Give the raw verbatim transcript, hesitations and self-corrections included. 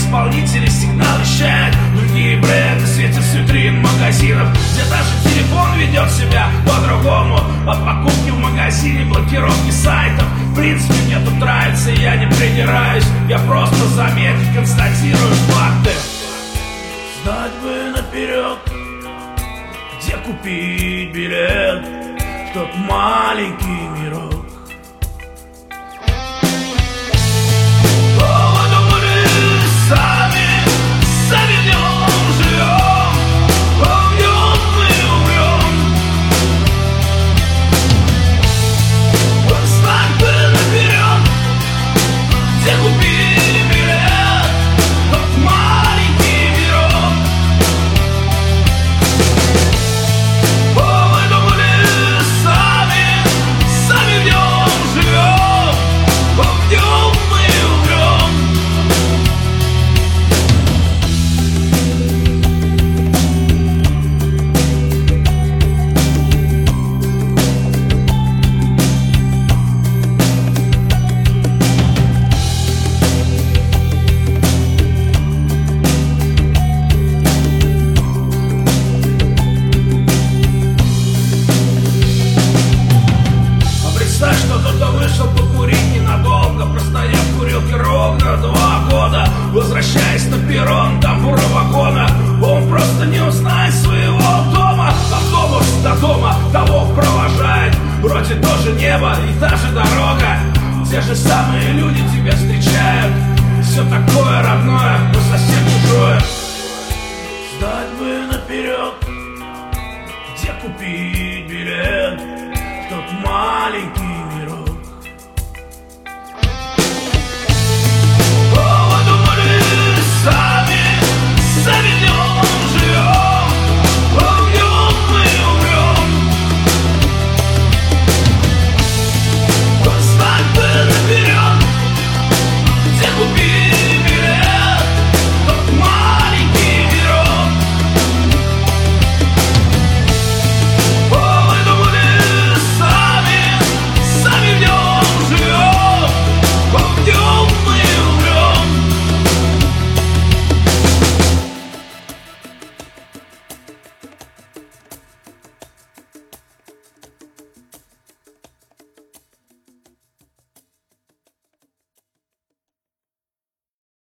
исполнители сигнал вещают. Другие бренды светят с витрин магазинов, где даже телефон ведет себя по-другому. От покупки в магазине, блокировки сайтов. В принципе, мне тут нравится, я не придираюсь. Я просто заметки констатирую факты. Знать бы наперед, где купить билет в тот маленький мирок. Возвращаясь на перрон тамбура вагона, он просто не узнает своего дома. Автобус до дома того провожает. Вроде тоже небо и та же дорога. Те же самые люди тебя встречают. Все такое родное, но совсем чужое. Знать бы наперед, где купить билет в тот маленький